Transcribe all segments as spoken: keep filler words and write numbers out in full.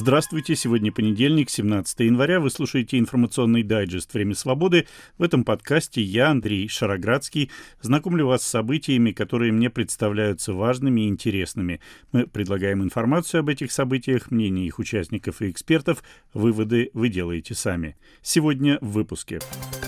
Здравствуйте, сегодня понедельник, семнадцатое января. Вы слушаете информационный дайджест «Время свободы». В этом подкасте я, Андрей Шароградский, знакомлю вас с событиями, которые мне представляются важными и интересными. Мы предлагаем информацию об этих событиях, мнения их участников и экспертов. Выводы вы делаете сами. Сегодня в выпуске.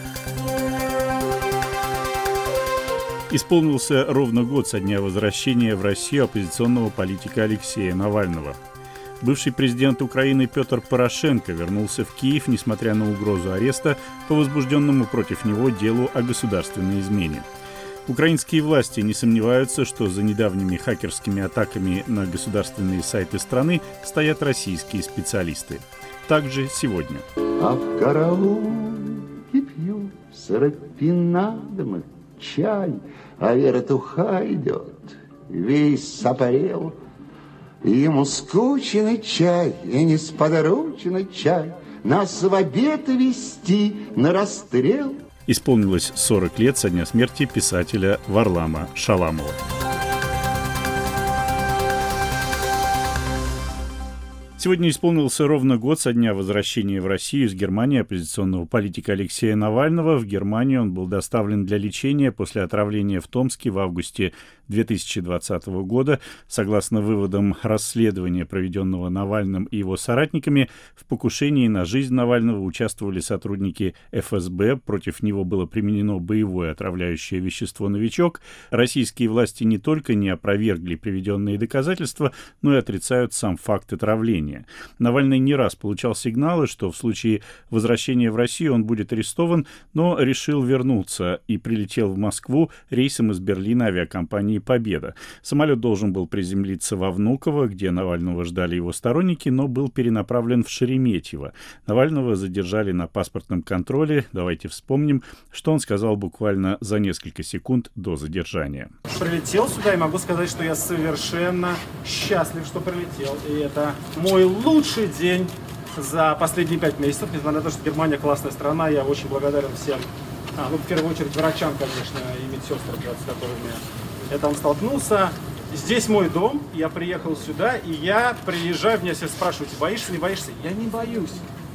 Исполнился ровно год со дня возвращения в Россию оппозиционного политика Алексея Навального. Бывший президент Украины Петр Порошенко вернулся в Киев, несмотря на угрозу ареста по возбужденному против него делу о государственной измене. Украинские власти не сомневаются, что за недавними хакерскими атаками на государственные сайты страны стоят российские специалисты. Также сегодня. А в караулке пью сыропинадом чай, а вертуха идет, весь сопорел. Ему скучный чай и несподручный чай нас в обед вести на расстрел. Исполнилось сорок лет со дня смерти писателя Варлама Шаламова. Сегодня исполнился ровно год со дня возвращения в Россию из Германии оппозиционного политика Алексея Навального. В Германию он был доставлен для лечения после отравления в Томске в августе две тысячи двадцатого года. Согласно выводам расследования, проведенного Навальным и его соратниками, в покушении на жизнь Навального участвовали сотрудники эф эс бэ. Против него было применено боевое отравляющее вещество «Новичок». Российские власти не только не опровергли приведенные доказательства, но и отрицают сам факт отравления. Навальный не раз получал сигналы, что в случае возвращения в Россию он будет арестован, но решил вернуться и прилетел в Москву рейсом из Берлина авиакомпании «Победа». Самолет должен был приземлиться во Внуково, где Навального ждали его сторонники, но был перенаправлен в Шереметьево. Навального задержали на паспортном контроле. Давайте вспомним, что он сказал буквально за несколько секунд до задержания. Прилетел сюда и могу сказать, что я совершенно счастлив, что прилетел. И это мой лучший день за последние пять месяцев. Несмотря на то, что Германия классная страна, я очень благодарен всем. А, ну, в первую очередь, врачам, конечно, и медсестрам, с которыми я там столкнулся. Здесь мой дом, я приехал сюда, и я приезжаю, меня все спрашивают, боишься, не боишься? Я не боюсь.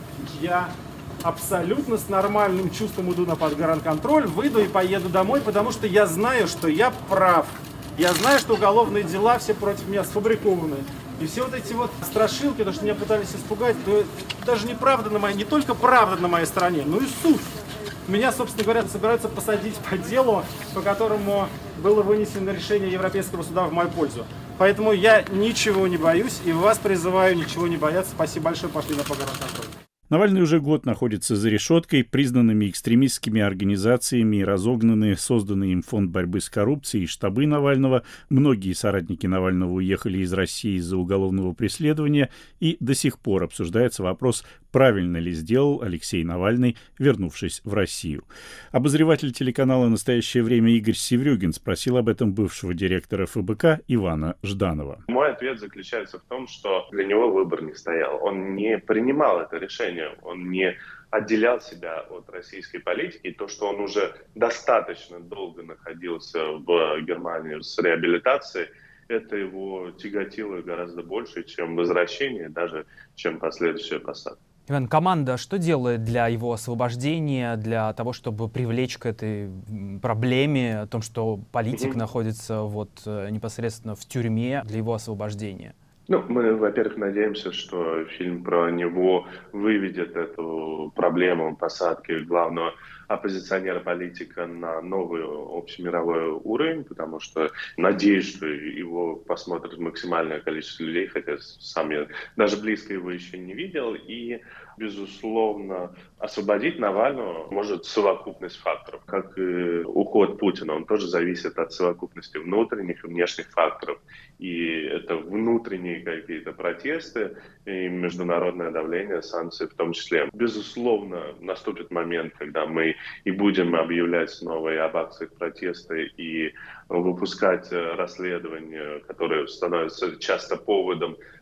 Я абсолютно с нормальным чувством иду на подгранконтроль, выйду и поеду домой, потому что я знаю, что я прав. Я знаю, что уголовные дела все против меня сфабрикованы. И все вот эти вот страшилки, то, что меня пытались испугать, то даже не правда на моей, не только правда на моей стороне, но и суд. Меня, собственно говоря, собираются посадить по делу, по которому было вынесено решение Европейского суда в мою пользу. Поэтому я ничего не боюсь и вас призываю ничего не бояться. Спасибо большое, пошли на погранконтроль. Навальный уже год находится за решеткой. Признанными экстремистскими организациями разогнаны созданный им фонд борьбы с коррупцией и штабы Навального. Многие соратники Навального уехали из России из-за уголовного преследования. И до сих пор обсуждается вопрос, правильно ли сделал Алексей Навальный, вернувшись в Россию. Обозреватель телеканала «Настоящее время» Игорь Севрюгин спросил об этом бывшего директора эф бэ ка Ивана Жданова. Мой ответ заключается в том, что для него выбор не стоял. Он не принимал это решение. Он не отделял себя от российской политики. И то, что он уже достаточно долго находился в Германии с реабилитацией, это его тяготило гораздо больше, чем возвращение, даже чем последующая посадка. Иван, команда что делает для его освобождения, для того, чтобы привлечь к этой проблеме, о том, что политик mm-hmm. находится вот непосредственно в тюрьме, для его освобождения? Ну, мы, во-первых, надеемся, что фильм про него выведет эту проблему посадки главного оппозиционера-политика на новый общемировой уровень, потому что надеюсь, что его посмотрит максимальное количество людей, хотя сам я даже близко его еще не видел. И, безусловно, освободить Навального может совокупность факторов, как и уход Путина. Он тоже зависит от совокупности внутренних и внешних факторов. И это внутренние какие-то протесты и международное давление, санкции в том числе. Безусловно, наступит момент, когда мы и будем объявлять новые об акциях протеста и выпускать расследования, которые становятся часто поводом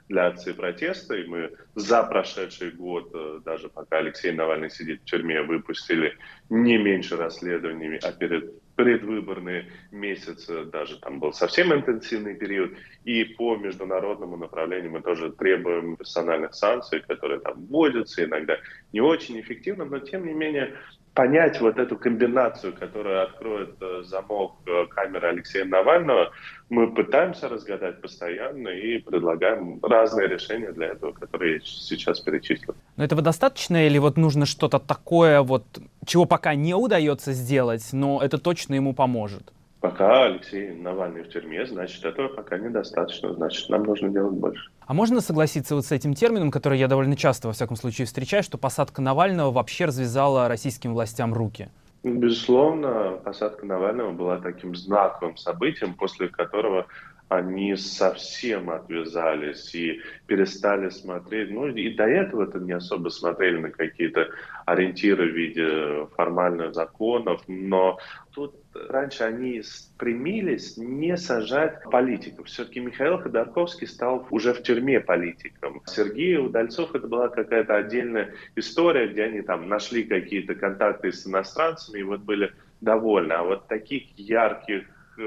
для акции протеста, и мы за прошедший год, даже пока Алексей Навальный сидит в тюрьме, выпустили не меньше расследований, а перед предвыборные месяцы даже там был совсем интенсивный период. И по международному направлению мы тоже требуем персональных санкций, которые там вводятся, иногда не очень эффективно, но тем не менее понять вот эту комбинацию, которая откроет замок камеры Алексея Навального, мы пытаемся разгадать постоянно и предлагаем разные решения для этого, которые я сейчас перечислил. Но этого достаточно или вот нужно что-то такое, вот, чего пока не удается сделать, но это точно ему поможет? Пока Алексей Навальный в тюрьме, значит, этого пока недостаточно, значит, нам нужно делать больше. А можно согласиться вот с этим термином, который я довольно часто, во всяком случае, встречаю, что посадка Навального вообще развязала российским властям руки? Безусловно, посадка Навального была таким знаковым событием, после которого они совсем отвязались и перестали смотреть. Ну, и до этого-то не особо смотрели на какие-то ориентиры в виде формальных законов, но тут раньше они стремились не сажать политиков. Все-таки Михаил Ходорковский стал уже в тюрьме политиком. Сергей Удальцов — это была какая-то отдельная история, где они там нашли какие-то контакты с иностранцами и вот были довольны. А вот таких ярких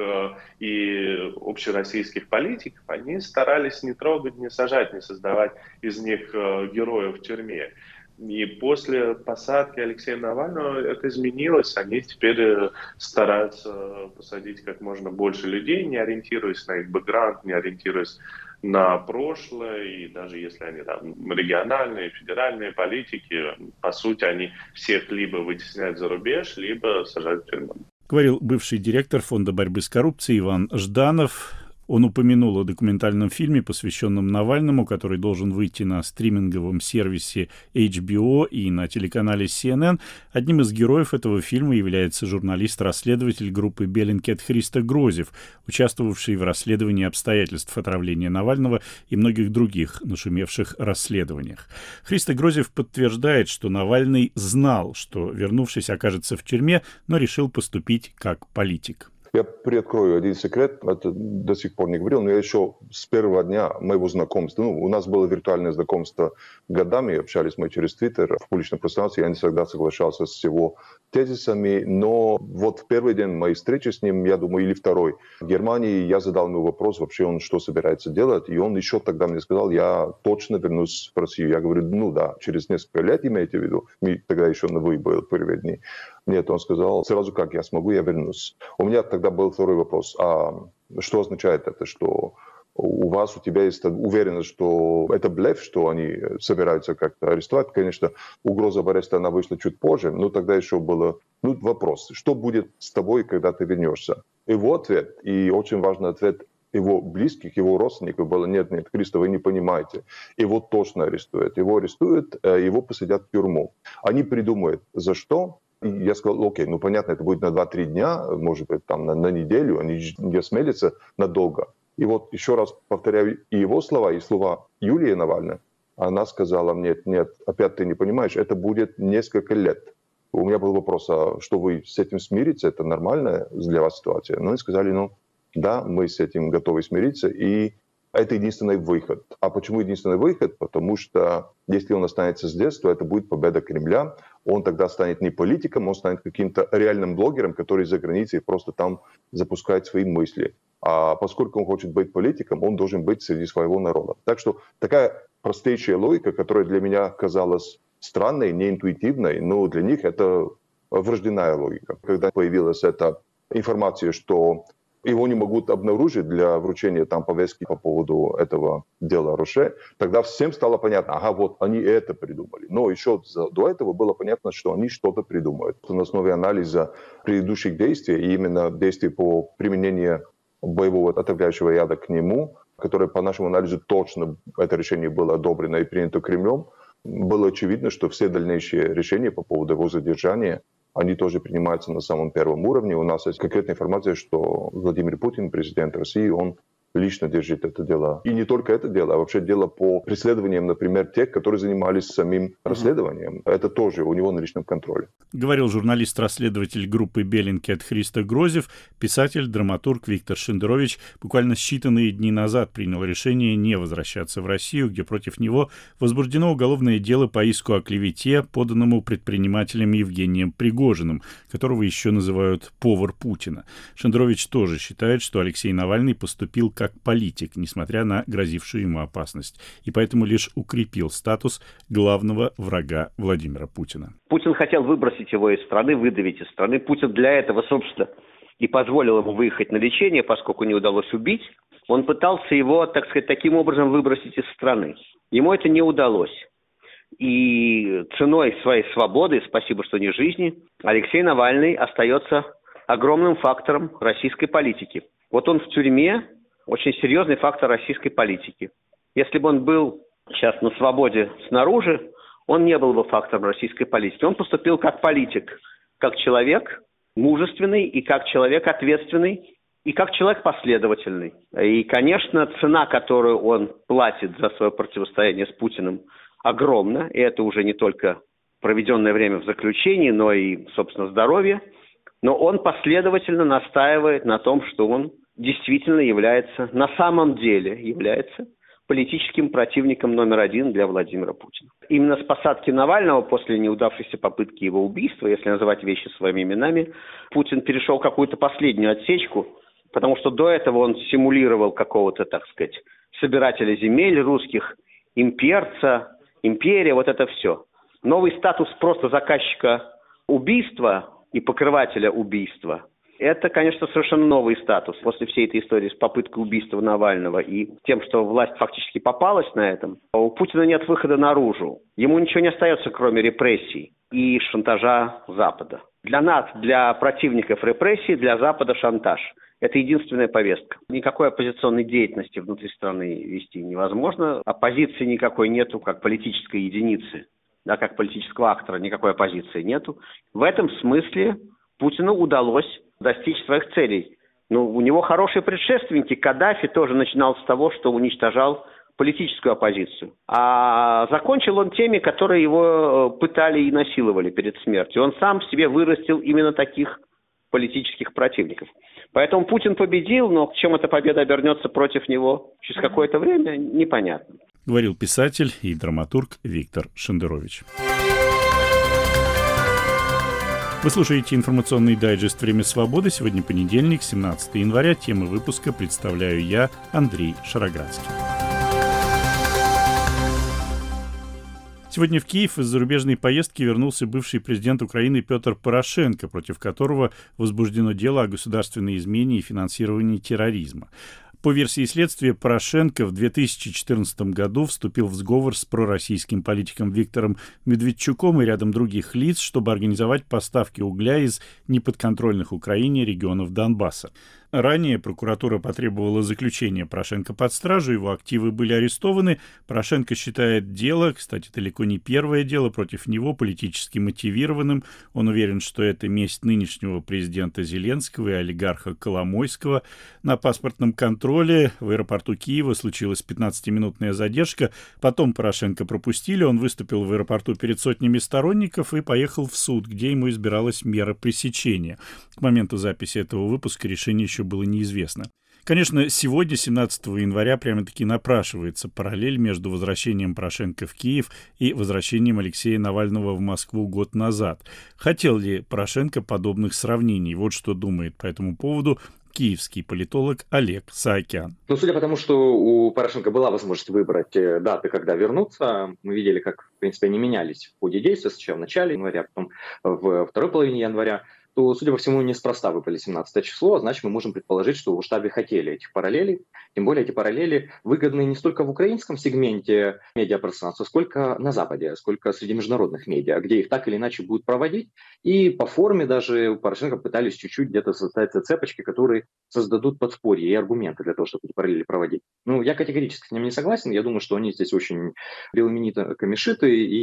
и общероссийских политиков они старались не трогать, не сажать, не создавать из них героев в тюрьме. И после посадки Алексея Навального это изменилось. Они теперь стараются посадить как можно больше людей, не ориентируясь на их бэкграунд, не ориентируясь на прошлое. И даже если они там региональные, федеральные политики, по сути, они всех либо вытесняют за рубеж, либо сажают в тюрьму. Говорил бывший директор Фонда борьбы с коррупцией Иван Жданов. Он упомянул о документальном фильме, посвященном Навальному, который должен выйти на стриминговом сервисе эйч би о и на телеканале си эн эн. Одним из героев этого фильма является журналист-расследователь группы Bellingcat Христо Грозев, участвовавший в расследовании обстоятельств отравления Навального и многих других нашумевших расследованиях. Христо Грозев подтверждает, что Навальный знал, что, вернувшись, окажется в тюрьме, но решил поступить как политик. Я приоткрою один секрет, это до сих пор не говорил, но я еще с первого дня моего знакомства, ну, у нас было виртуальное знакомство годами, общались мы через Твиттер в публичном пространстве, я не всегда соглашался с его тезисами, но вот в первый день моей встречи с ним, я думаю, или второй, в Германии я задал ему вопрос, вообще он что собирается делать, и он еще тогда мне сказал, я точно вернусь в Россию. Я говорю, ну да, через несколько лет имеете в виду, тогда еще на «вы» был первые дни. Нет, он сказал, сразу как я смогу, я вернусь. У меня тогда был второй вопрос. А что означает это, что у вас, у тебя есть уверенность, что это блеф, что они собираются как-то арестовать? Конечно, угроза ареста, она вышла чуть позже, но тогда еще было ну, вопрос, что будет с тобой, когда ты вернешься? Его ответ, и очень важный ответ его близких, его родственников было, нет, нет, Христо, вы не понимаете, его точно арестуют. Его арестуют, его посадят в тюрьму. Они придумают, за что. И я сказал, окей, ну понятно, это будет на два-три дня, может быть, там на, на неделю, они не осмелятся надолго. И вот еще раз повторяю и его слова, и слова Юлии Навальной. Она сказала, нет, нет, опять ты не понимаешь, это будет несколько лет. У меня был вопрос, а что вы с этим смиритесь, это нормальная для вас ситуация? Ну и сказали, ну да, мы с этим готовы смириться, и это единственный выход. А почему единственный выход? Потому что если он останется здесь, то это будет победа Кремля. Он тогда станет не политиком, он станет каким-то реальным блогером, который за границей просто там запускает свои мысли. А поскольку он хочет быть политиком, он должен быть среди своего народа. Так что такая простейшая логика, которая для меня казалась странной, неинтуитивной, но для них это врожденная логика. Когда появилась эта информация, что его не могут обнаружить для вручения там повестки по поводу этого дела Роше, тогда всем стало понятно, ага, вот они это придумали. Но еще до этого было понятно, что они что-то придумают. На основе анализа предыдущих действий, и именно действий по применению боевого отравляющего яда к нему, которое по нашему анализу точно это решение было одобрено и принято Кремлем, было очевидно, что все дальнейшие решения по поводу его задержания они тоже принимаются на самом первом уровне. У нас есть конкретная информация, что Владимир Путин, президент России, он лично держит это дело. И не только это дело, а вообще дело по преследованиям, например, тех, которые занимались самим uh-huh. расследованием. Это тоже у него на личном контроле. Говорил журналист-расследователь группы Беллинкет Христо Грозев. Писатель, драматург Виктор Шендерович буквально считанные дни назад принял решение не возвращаться в Россию, где против него возбуждено уголовное дело по иску о клевете, поданному предпринимателем Евгением Пригожиным, которого еще называют «повар Путина». Шендерович тоже считает, что Алексей Навальный поступил как политик, несмотря на грозившую ему опасность, и поэтому лишь укрепил статус главного врага Владимира Путина. Путин хотел выбросить его из страны, выдавить из страны. Путин для этого, собственно, и позволил ему выехать на лечение, поскольку не удалось убить. Он пытался его, так сказать, таким образом выбросить из страны. Ему это не удалось. И ценой своей свободы, спасибо, что не жизни, Алексей Навальный остается огромным фактором российской политики. Вот он в тюрьме, очень серьезный фактор российской политики. Если бы он был сейчас на свободе снаружи, он не был бы фактором российской политики. Он поступил как политик, как человек мужественный и как человек ответственный, и как человек последовательный. И, конечно, цена, которую он платит за свое противостояние с Путиным, огромна. И это уже не только проведенное время в заключении, но и, собственно, здоровье. Но он последовательно настаивает на том, что он действительно является, на самом деле является политическим противником номер один для Владимира Путина. Именно с посадки Навального после неудавшейся попытки его убийства, если называть вещи своими именами, Путин перешел какую-то последнюю отсечку, потому что до этого он симулировал какого-то, так сказать, собирателя земель русских, имперца, империя, вот это все. Новый статус просто заказчика убийства и покрывателя убийства – это, конечно, совершенно новый статус. После всей этой истории с попыткой убийства Навального и тем, что власть фактически попалась на этом, у Путина нет выхода наружу. Ему ничего не остается, кроме репрессий и шантажа Запада. Для нас, для противников репрессий, для Запада шантаж. Это единственная повестка. Никакой оппозиционной деятельности внутри страны вести невозможно. Оппозиции никакой нету, как политической единицы, да, как политического актора никакой оппозиции нету. В этом смысле Путину удалось достичь своих целей. Ну, у него хорошие предшественники. Каддафи тоже начинал с того, что уничтожал политическую оппозицию. А закончил он теми, которые его пытали и насиловали перед смертью. Он сам в себе вырастил именно таких политических противников. Поэтому Путин победил, но чем эта победа обернется против него через какое-то время, непонятно. Говорил писатель и драматург Виктор Шендерович. Вы слушаете информационный дайджест «Время свободы». Сегодня понедельник, семнадцатое января. Темы выпуска представляю я, Андрей Шароградский. Сегодня в Киев из зарубежной поездки вернулся бывший президент Украины Петр Порошенко, против которого возбуждено дело о государственной измене и финансировании терроризма. По версии следствия, Порошенко в две тысячи четырнадцатом году вступил в сговор с пророссийским политиком Виктором Медведчуком и рядом других лиц, чтобы организовать поставки угля из неподконтрольных Украине регионов Донбасса. Ранее прокуратура потребовала заключения Порошенко под стражу, его активы были арестованы. Порошенко считает дело, кстати, далеко не первое дело против него, политически мотивированным. Он уверен, что это месть нынешнего президента Зеленского и олигарха Коломойского. На паспортном контроле в аэропорту Киева случилась пятнадцатиминутная задержка. Потом Порошенко пропустили, он выступил в аэропорту перед сотнями сторонников и поехал в суд, где ему избиралась мера пресечения. К моменту записи этого выпуска решение еще было неизвестно. Конечно, сегодня, семнадцатого января, прямо-таки напрашивается параллель между возвращением Порошенко в Киев и возвращением Алексея Навального в Москву год назад. Хотел ли Порошенко подобных сравнений? Вот что думает по этому поводу киевский политолог Олег Саакян. Ну, судя по тому, что у Порошенко была возможность выбрать даты, когда вернуться, мы видели, как, в принципе, они менялись в ходе действия, сначала в начале января, потом в второй половине января, то, судя по всему, неспроста выбрали семнадцатое число, а значит, мы можем предположить, что в штабе хотели этих параллелей. Тем более, эти параллели выгодны не столько в украинском сегменте медиапространства, сколько на Западе, сколько среди международных медиа, где их так или иначе будут проводить. И по форме даже у Порошенко пытались чуть-чуть где-то создать цепочки, которые создадут подспорье и аргументы для того, чтобы эти параллели проводить. Ну, я категорически с ним не согласен. Я думаю, что они здесь очень белыми нитками шиты, и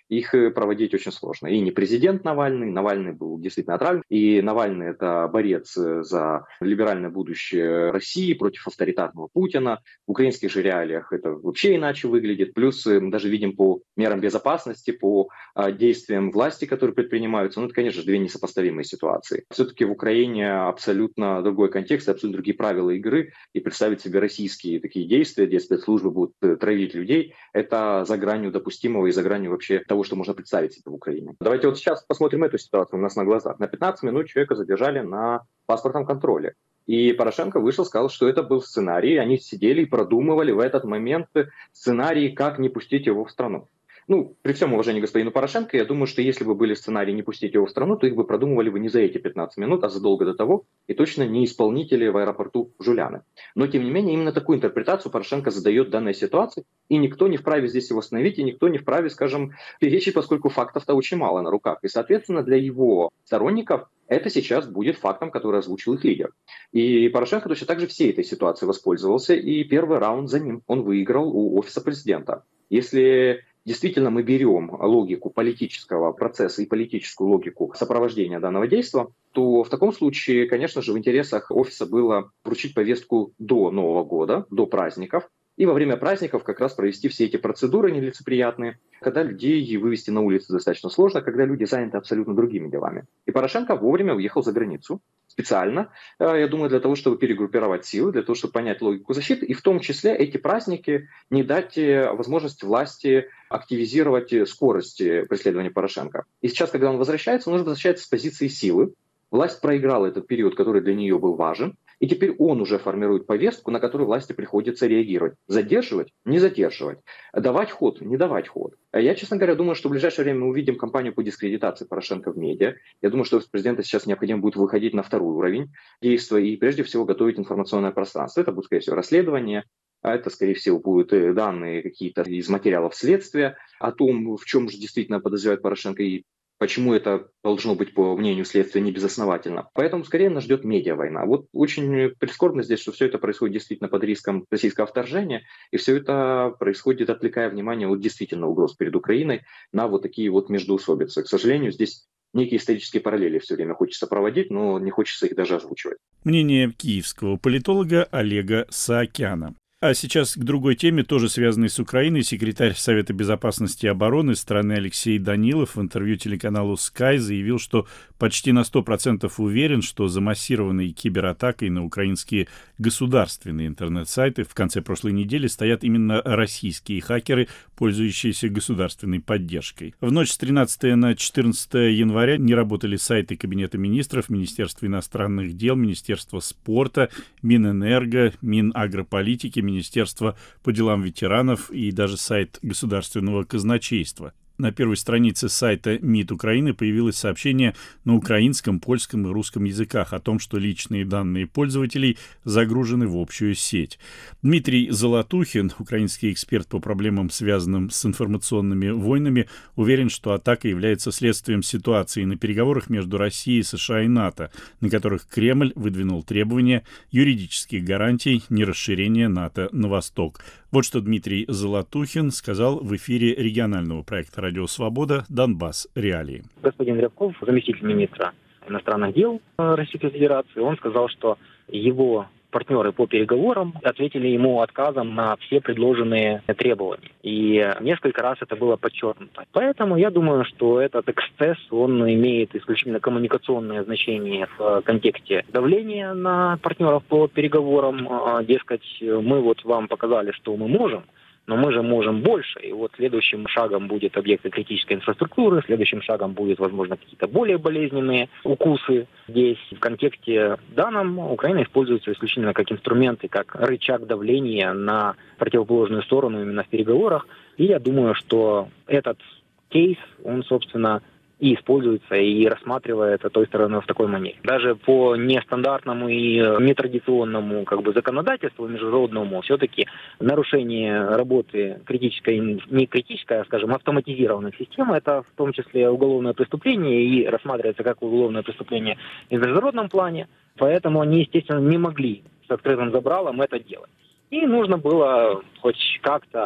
их проводить очень сложно. И не президент Навальный, Навальный был действительно отравлен, и Навальный – это борец за либеральное будущее России против авторитарного Путина. В украинских же реалиях это вообще иначе выглядит. Плюс мы даже видим по мерам безопасности, по действиям власти, которые предпринимаются, ну, это, конечно же, две несопоставимые ситуации. Все-таки в Украине абсолютно другой контекст, абсолютно другие правила игры, и представить себе российские такие действия, где спецслужбы будут травить людей, это за гранью допустимого и за гранью вообще того, что можно представить себе в Украине. Давайте вот сейчас посмотрим эту ситуацию у нас на глазах. На пятнадцать минут человека задержали на паспортном контроле. И Порошенко вышел, сказал, что это был сценарий. Они сидели и продумывали в этот момент сценарий, как не пустить его в страну. Ну, при всем уважении к господину Порошенко, я думаю, что если бы были сценарии не пустить его в страну, то их бы продумывали бы не за эти пятнадцать минут, а задолго до того, и точно не исполнители в аэропорту Жуляны. Но, тем не менее, именно такую интерпретацию Порошенко задает данной ситуации, и никто не вправе здесь его остановить, и никто не вправе, скажем, перечить, поскольку фактов-то очень мало на руках. И, соответственно, для его сторонников это сейчас будет фактом, который озвучил их лидер. И Порошенко точно так же всей этой ситуации воспользовался, и первый раунд за ним он выиграл у офиса президента. Если действительно мы берем логику политического процесса и политическую логику сопровождения данного действия, то в таком случае, конечно же, в интересах офиса было вручить повестку до Нового года, до праздников, и во время праздников как раз провести все эти процедуры нелицеприятные, когда людей вывести на улицу достаточно сложно, когда люди заняты абсолютно другими делами. И Порошенко вовремя уехал за границу, специально, я думаю, для того, чтобы перегруппировать силы, для того, чтобы понять логику защиты, и в том числе эти праздники не дать возможность власти активизировать скорость преследования Порошенко. И сейчас, когда он возвращается, он уже возвращается с позиции силы. Власть проиграла этот период, который для нее был важен, и теперь он уже формирует повестку, на которую власти приходится реагировать. Задерживать, не задерживать, давать ход, не давать ход. Я, честно говоря, думаю, что в ближайшее время мы увидим кампанию по дискредитации Порошенко в медиа. Я думаю, что офис президента сейчас необходимо будет выходить на второй уровень действия и прежде всего готовить информационное пространство. Это будет, скорее всего, расследование. А это, скорее всего, будут данные какие-то из материалов следствия о том, в чем же действительно подозревает Порошенко и почему это должно быть, по мнению следствия, не безосновательно. Поэтому скорее нас ждет медиавойна. Вот очень прискорбно здесь, что все это происходит действительно под риском российского вторжения, и все это происходит, отвлекая внимание от действительно угроз перед Украиной на вот такие вот междоусобицы. К сожалению, здесь некие исторические параллели все время хочется проводить, но не хочется их даже озвучивать. Мнение киевского политолога Олега Саакяна. А сейчас к другой теме, тоже связанной с Украиной. Секретарь Совета безопасности и обороны страны Алексей Данилов в интервью телеканалу Sky заявил, что почти на сто процентов уверен, что за массированной кибератакой на украинские государственные интернет-сайты в конце прошлой недели стоят именно российские хакеры, пользующиеся государственной поддержкой. В ночь с тринадцатого на четырнадцатое января не работали сайты Кабинета министров, Министерства иностранных дел, Министерства спорта, Минэнерго, Минагрополитики, Министерства по делам ветеранов и даже сайт Государственного казначейства. На первой странице сайта МИД Украины появилось сообщение на украинском, польском и русском языках о том, что личные данные пользователей загружены в общую сеть. Дмитрий Золотухин, украинский эксперт по проблемам, связанным с информационными войнами, уверен, что атака является следствием ситуации на переговорах между Россией, США и НАТО, на которых Кремль выдвинул требования юридических гарантий нерасширения НАТО на восток. Вот что Дмитрий Золотухин сказал в эфире регионального проекта «Радио Свобода» «Донбасс. Реалии». Господин Рябков, заместитель министра иностранных дел Российской Федерации, он сказал, что его партнеры по переговорам ответили ему отказом на все предложенные требования. И несколько раз это было подчеркнуто. Поэтому я думаю, что этот эксцесс, он имеет исключительно коммуникационное значение в контексте давления на партнеров по переговорам. Дескать, мы вот вам показали, что мы можем, но мы же можем больше. И вот следующим шагом будет объекты критической инфраструктуры, следующим шагом будут, возможно, какие-то более болезненные укусы. Здесь в контексте данном Украина используется исключительно как инструмент и как рычаг давления на противоположную сторону именно в переговорах. И я думаю, что этот кейс, он, собственно, и используется, и рассматривается той стороной в такой манере. Даже по нестандартному и нетрадиционному как бы законодательству международному все-таки нарушение работы критической, не критической, а, скажем, автоматизированной системы, это в том числе уголовное преступление и рассматривается как уголовное преступление и в международном плане, поэтому они, естественно, не могли с открытым забралом это делать. И нужно было хоть как-то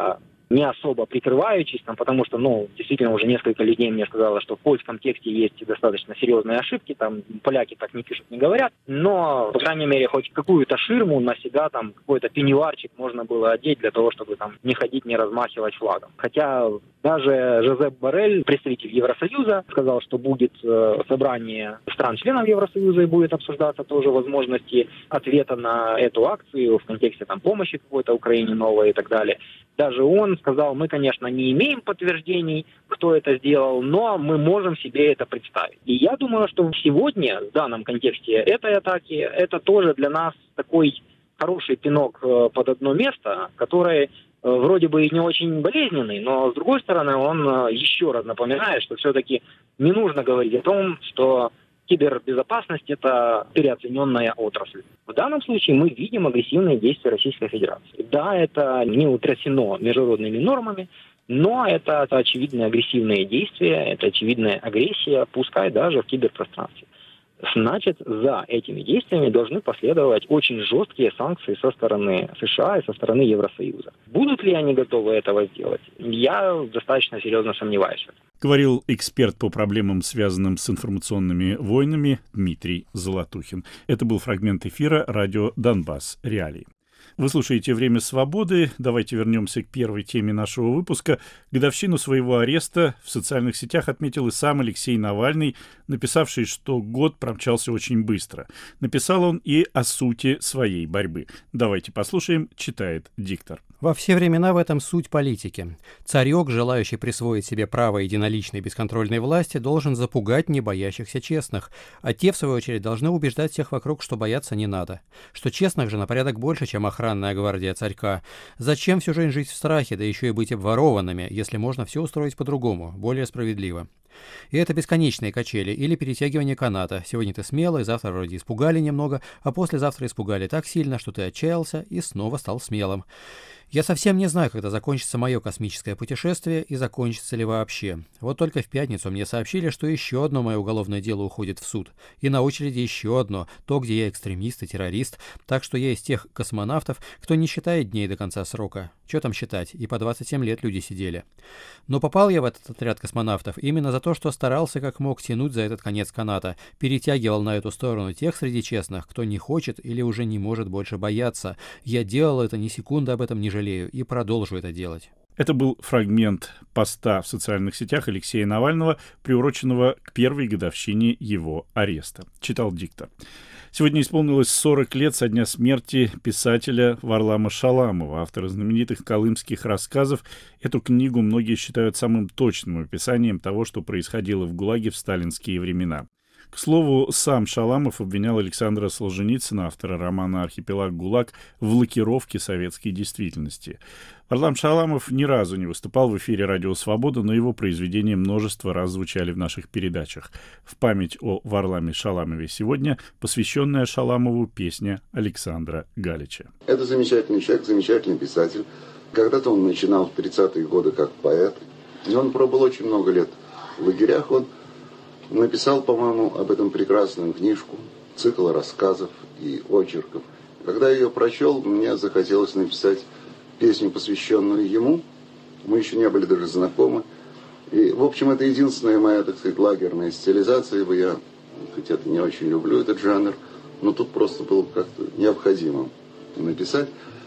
не особо прикрываючись, там, потому что, ну, действительно, уже несколько людей мне сказало, что в польском тексте есть достаточно серьезные ошибки, там, поляки так не пишут, не говорят, но, по крайней мере, хоть какую-то ширму на себя, там, какой-то пеньюарчик можно было одеть для того, чтобы там не ходить, не размахивать флагом. Хотя даже Жозеп Боррель, представитель Евросоюза, сказал, что будет э, собрание стран-членов Евросоюза и будет обсуждаться тоже возможности ответа на эту акцию в контексте там помощи какой-то Украине новой и так далее. Даже он сказал, мы, конечно, не имеем подтверждений, кто это сделал, но мы можем себе это представить. И я думаю, что сегодня, в данном контексте этой атаки, это тоже для нас такой хороший пинок под одно место, который вроде бы и не очень болезненный, но, с другой стороны, он еще раз напоминает, что все-таки не нужно говорить о том, что кибербезопасность – это переоцененная отрасль. В данном случае мы видим агрессивные действия Российской Федерации. Да, это не утрясено международными нормами, но это очевидные агрессивные действия, это очевидная агрессия, пускай даже в киберпространстве. Значит, за этими действиями должны последовать очень жесткие санкции со стороны США и со стороны Евросоюза. Будут ли они готовы этого сделать? Я достаточно серьезно сомневаюсь. Говорил эксперт по проблемам, связанным с информационными войнами, Дмитрий Золотухин. Это был фрагмент эфира радио «Донбасс. Реалии». Вы слушаете «Время свободы». Давайте вернемся к первой теме нашего выпуска. Годовщину своего ареста в социальных сетях отметил и сам Алексей Навальный, написавший, что год промчался очень быстро. Написал он и о сути своей борьбы. Давайте послушаем, читает диктор. Во все времена в этом суть политики. Царек, желающий присвоить себе право единоличной бесконтрольной власти, должен запугать не боящихся честных, а те, в свою очередь, должны убеждать всех вокруг, что бояться не надо, что честных же на порядок больше, чем охранная гвардия царька. Зачем всю жизнь жить в страхе, да еще и быть обворованными, если можно все устроить по-другому, более справедливо? И это бесконечные качели или перетягивание каната. Сегодня ты смелый, завтра вроде испугали немного, а послезавтра испугали так сильно, что ты отчаялся и снова стал смелым. Я совсем не знаю, когда закончится мое космическое путешествие и закончится ли вообще. Вот только в пятницу мне сообщили, что еще одно мое уголовное дело уходит в суд. И на очереди еще одно, то, где я экстремист и террорист. Так что я из тех космонавтов, кто не считает дней до конца срока. Что там считать? И по двадцать семь лет люди сидели. Но попал я в этот отряд космонавтов именно за то, что старался как мог тянуть за этот конец каната, перетягивал на эту сторону тех среди честных, кто не хочет или уже не может больше бояться. Я делал это, ни секунды об этом не жалею, и продолжу это делать. Это был фрагмент поста в социальных сетях Алексея Навального, приуроченного к первой годовщине его ареста. Читал диктор. Сегодня исполнилось сорок лет со дня смерти писателя Варлама Шаламова, автора знаменитых колымских рассказов. Эту книгу многие считают самым точным описанием того, что происходило в ГУЛАГе в сталинские времена. К слову, сам Шаламов обвинял Александра Солженицына, автора романа «Архипелаг ГУЛАГ», в лакировке советской действительности. Варлам Шаламов ни разу не выступал в эфире «Радио Свобода», но его произведения множество раз звучали в наших передачах. В память о Варламе Шаламове сегодня посвященная Шаламову песня Александра Галича. Это замечательный человек, замечательный писатель. Когда-то он начинал в тридцатые годы как поэт, и он пробыл очень много лет в лагерях. Он написал, по-моему, об этом прекрасную книжку, цикл рассказов и очерков. Когда я ее прочел, мне захотелось написать песню, посвященную ему. Мы еще не были даже знакомы. И, в общем, это единственная моя, так сказать, лагерная стилизация, ибо я, хоть это не очень люблю этот жанр, но тут просто было как-то необходимо написать.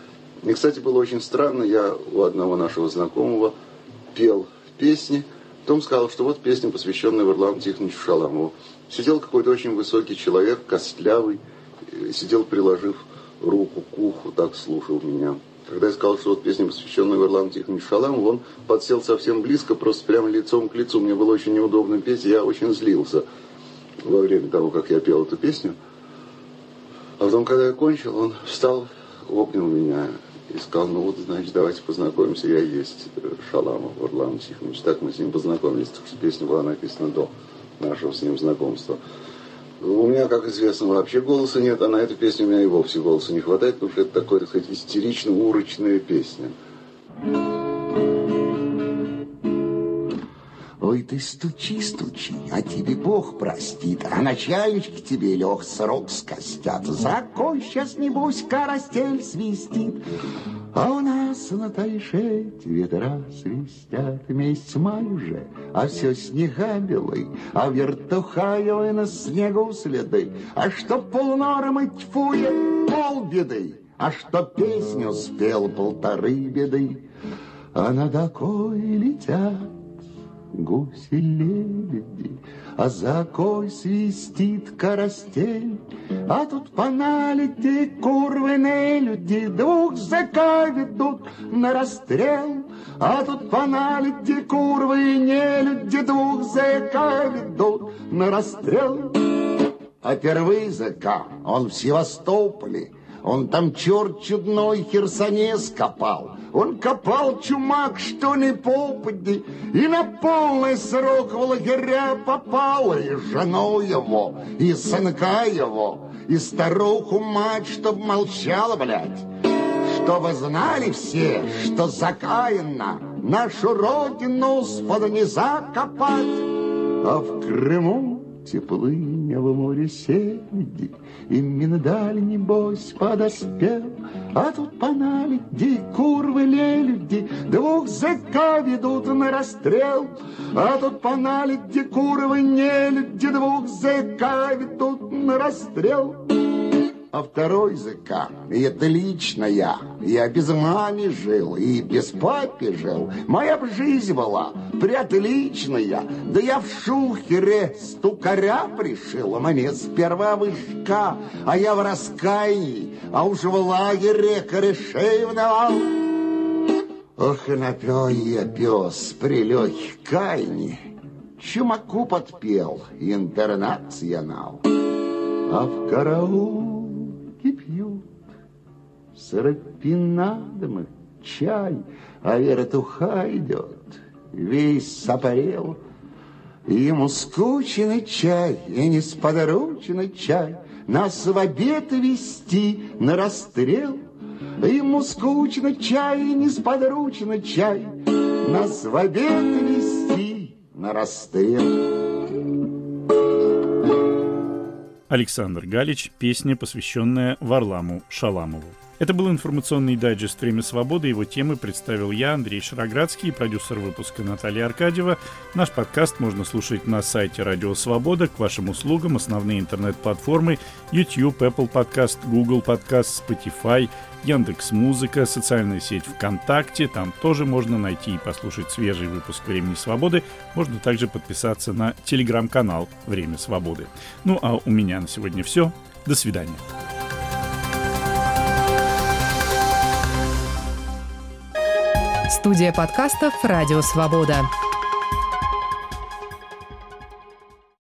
И, кстати, было очень странно, я у одного нашего знакомого пел песни, потом сказал, что вот песня, посвященная Варламу Тихоновичу Шаламову. Сидел какой-то очень высокий человек, костлявый, сидел, приложив руку к уху, так слушал меня. Когда я сказал, что вот песня, посвященная Варламу Тихоновичу Шаламову, он подсел совсем близко, просто прямо лицом к лицу. Мне было очень неудобно петь, я очень злился во время того, как я пел эту песню. А потом, когда я кончил, он встал, обнял меня и сказал, ну вот, значит, давайте познакомимся, я и есть Шаламов Варлам Тихонович. Так мы с ним познакомились, потому что песня была написана до нашего с ним знакомства. У меня, как известно, вообще голоса нет, а на эту песню у меня и вовсе голоса не хватает, потому что это такая, так сказать, истерично-урочная песня. Ой, ты стучи, стучи, а тебе Бог простит, а начальнички тебе лег срок скостят. За кой сейчас, небось, карастель свистит, а у нас на Тайшете ветра свистят. Месяц май уже, а все снега белый, а вертухаевы на снегу следы. А что полнормы тьфует, полбеды, а что песню спел, полторы беды. А над окой летят гуси-лебеди, а за окой свистит карастель. А тут по налети курвы нелюди двух зэка ведут на расстрел. А тут по налети курвы нелюди двух зэка ведут на расстрел. А первый зэка, он в Севастополе, он там черт чудной херсонес копал. Он копал, чумак, что ни попади, и на полный срок в лагеря попал. И жену его, и сынка его, и старуху мать, чтоб молчала, блядь. Чтобы знали все, что закаянно нашу родину спода не закопать. А в Крыму теплыня в море селеди, и миндаль, небось, подоспел. А тут по наледи курвы лелюди двух зэка ведут на расстрел. А тут по наледи курвы нелюди двух зэка ведут на расстрел. А второй зэка, и это лично я, я без мамы жил и без папы жил. Моя б жизнь была приотличная, да я в шухере стукаря пришил. Мне сперва вышка, а я в раскаянии, а уж в лагере корешей вдавал. Ох, и напел я пес при легких кайне, чумаку подпел интернационал. А в караул пьют с рафинадом чай, а вертуха идет, весь сопорел. Ему скучный чай и несподручный чай нас в обед вести на расстрел. Ему скучный чай и несподручный чай нас в обед вести на расстрел. Александр Галич, песня, посвященная Варламу Шаламову. Это был информационный дайджест «Время свободы». Его темы представил я, Андрей Шароградский, продюсер выпуска Наталья Аркадьева. Наш подкаст можно слушать на сайте Радио Свобода. К вашим услугам основные интернет-платформы YouTube, Apple Podcast, Google Podcast, Spotify, Яндекс.Музыка, социальная сеть ВКонтакте. Там тоже можно найти и послушать свежий выпуск «Времени свободы». Можно также подписаться на телеграм-канал «Время свободы». Ну а у меня на сегодня все. До свидания. Студия подкастов «Радио Свобода».